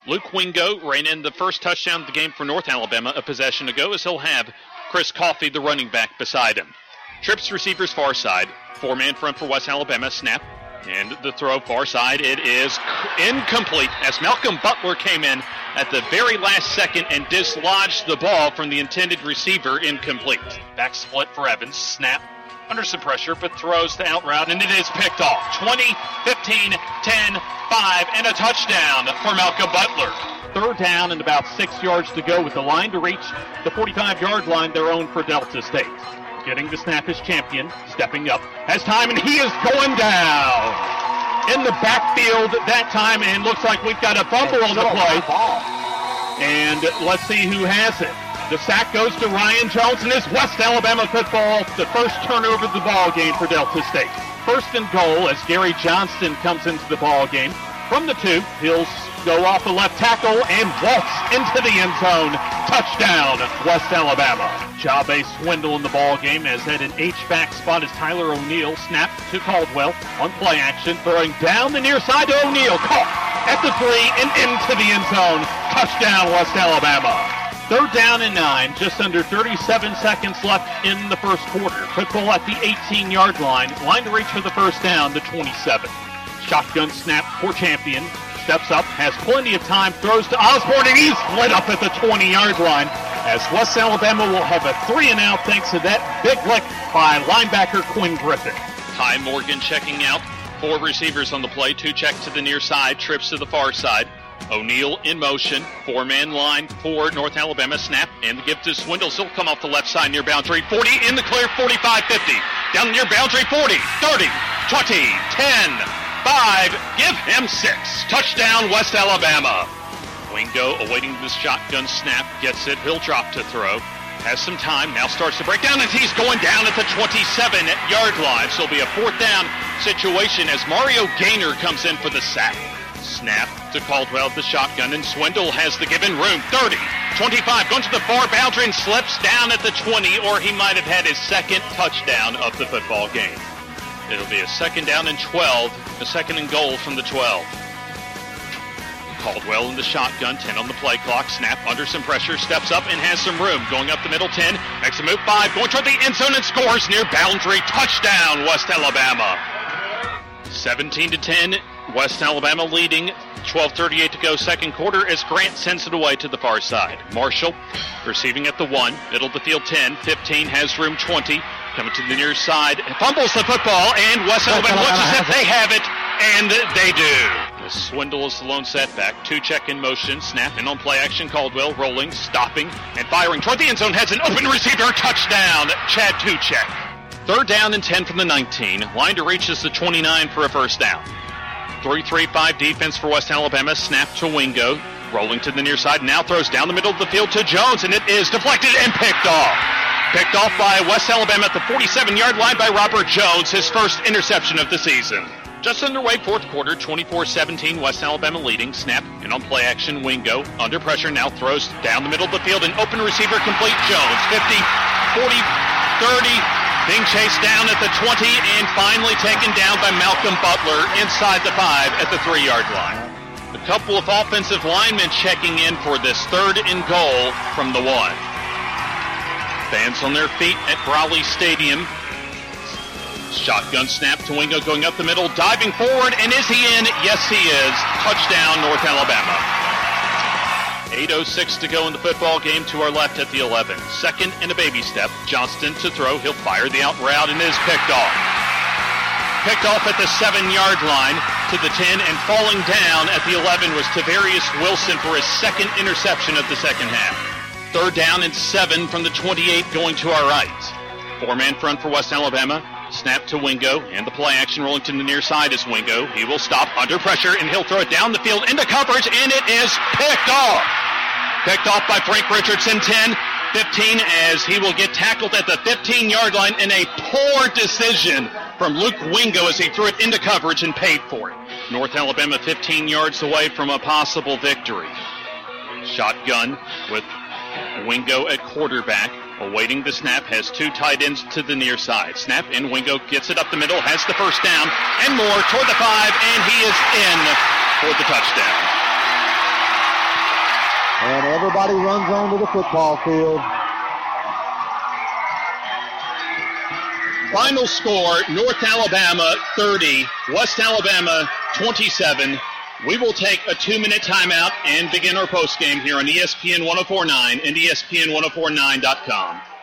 Luke Wingo ran in the first touchdown of the game for North Alabama a possession ago, as he'll have Chris Coffey, the running back, beside him. Trips receivers far side. 4-man front for West Alabama. Snap. And the throw far side. It is incomplete as Malcolm Butler came in at the very last second and dislodged the ball from the intended receiver. Incomplete. Back split for Evans. Snap. Under some pressure, but throws the out route, and it is picked off. 20, 15, 10, 5, and a touchdown for Malcolm Butler. Third down and about 6 yards to go with the line to reach the 45-yard line, their own for Delta State. Getting the snap is Champion, stepping up, has time, and he is going down. In the backfield that time, and looks like we've got a fumble on the play. And let's see who has it. The sack goes to Ryan Jones, and it's West Alabama football, the first turnover of the ball game for Delta State. First and goal as Gary Johnston comes into the ball game. From the 2, he'll go off the left tackle and waltz into the end zone. Touchdown, West Alabama. Jabe Swindle in the ball game as at an H-back spot is Tyler O'Neill. Snap to Caldwell on play action, throwing down the near side to O'Neill. Caught at the 3 and into the end zone. Touchdown, West Alabama. Third down and 9, just under 37 seconds left in the first quarter. Football at the 18-yard line. Line to reach for the first down, the 27. Shotgun snap for Champion. Steps up, has plenty of time, throws to Osborne, and he's lit up at the 20-yard line as West Alabama will have a 3-and-out thanks to that big lick by linebacker Quinn Griffin. Ty Morgan checking out. 4 receivers on the play. 2 checks to the near side, trips to the far side. O'Neill in motion. 4-man line for North Alabama. Snap and the give to Swindle. Still come off the left side near boundary. 40 in the clear. 45, 50. Down near boundary. 40, 30, 20, 10, 5. Give him 6. Touchdown, West Alabama. Wingo awaiting the shotgun snap. Gets it. He'll drop to throw. Has some time. Now starts to break down as he's going down at the 27-yard line. So it'll be a 4th down situation as Mario Gaynor comes in for the sack. Snap to Caldwell, the shotgun, and Swindle has the given room. 30, 25, going to the far boundary and slips down at the 20, or he might have had his second touchdown of the football game. It'll be a 2nd down and 12, a 2nd and goal from the 12. Caldwell in the shotgun, 10 on the play clock. Snap under some pressure, steps up and has some room. Going up the middle, 10, makes a move, 5, going toward the end zone and scores near boundary. Touchdown, West Alabama. 17-10. West Alabama leading, 12:38 to go second quarter as Grant sends it away to the far side. Marshall receiving at the 1, middle of the field 10, 15, has room 20, coming to the near side, fumbles the football, and West Alabama looks as if they have it, and they do. Swindle is the lone setback, 2 check in motion, snap and on play action, Caldwell rolling, stopping, and firing toward the end zone, has an open receiver, touchdown, Chad Tuchek. 3rd down and 10 from the 19, line to reach is the 29 for a first down. 3-3-5 defense for West Alabama. Snap to Wingo. Rolling to the near side. Now throws down the middle of the field to Jones, and it is deflected and picked off. Picked off by West Alabama at the 47-yard line by Robert Jones, his first interception of the season. Just underway, 4th quarter, 24-17, West Alabama leading. Snap and on play action, Wingo. Under pressure, now throws down the middle of the field. An open receiver complete. Jones, 50, 40, 30. Being chased down at the 20 and finally taken down by Malcolm Butler inside the 5 at the 3-yard line. A couple of offensive linemen checking in for this 3rd and goal from the 1. Fans on their feet at Brawley Stadium. Shotgun snap to Wingo going up the middle, diving forward, and is he in? Yes, he is. Touchdown, North Alabama. 8:06 to go in the football game to our left at the 11. 2nd and a baby step. Johnston to throw. He'll fire the out route and is picked off. Picked off at the 7-yard line to the 10, and falling down at the 11 was Tavarius Wilson for his 2nd interception of the second half. 3rd down and 7 from the 28 going to our right. 4-man front for West Alabama. Snap to Wingo, and the play action rolling to the near side is Wingo. He will stop under pressure, and he'll throw it down the field into coverage, and it is picked off. Picked off by Frank Richardson, 10, 15, as he will get tackled at the 15-yard line in a poor decision from Luke Wingo as he threw it into coverage and paid for it. North Alabama 15 yards away from a possible victory. Shotgun with Wingo at quarterback. Awaiting the snap, has 2 tight ends to the near side. Snap, and Wingo gets it up the middle, has the first down, and more toward the 5, and he is in for the touchdown. And everybody runs onto the football field. Final score, North Alabama 30, West Alabama 27. We will take a 2-minute timeout and begin our postgame here on ESPN 104.9 and ESPN1049.com.